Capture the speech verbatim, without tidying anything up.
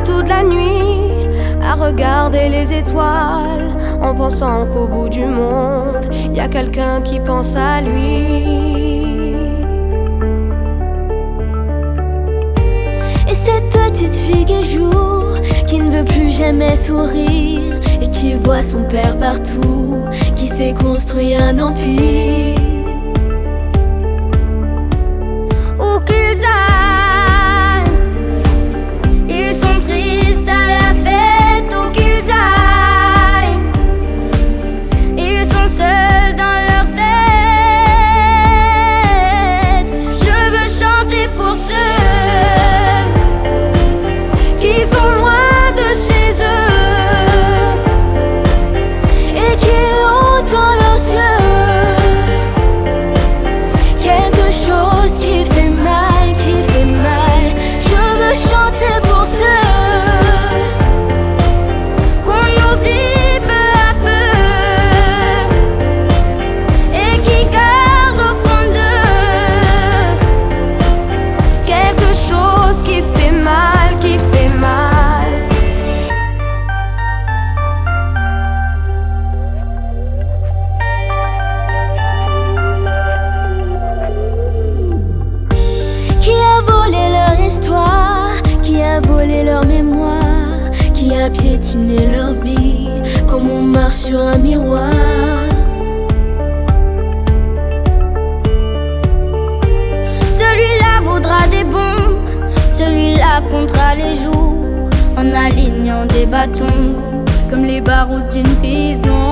passe toute la nuit à regarder les étoiles en pensant qu'au bout du monde, y a quelqu'un qui pense à lui. Et cette petite fille qui joue, qui ne veut plus jamais sourire et qui voit son père partout, qui s'est construit un empire. Où qu'ils aillent, ils sont tristes à la fête. Où qu'ils aillent, ils sont seuls dans leur tête. Je veux chanter pour ceux qui sont loin de chez eux et qui ont dans leurs yeux quelque chose qui fait mal, qui fait mal. Je veux chanter pour ceux qu'on oublie peu à peu et qui gardent au fond d'eux quelque chose qui fait mal, qui fait mal. Qui a volé leur histoire, qui a volé leur mémoire, qui a piétiné leur vie comme on marche sur un miroir. Celui-là voudra des bombes, celui-là comptera les jours en alignant des bâtons comme les barreaux d'une prison.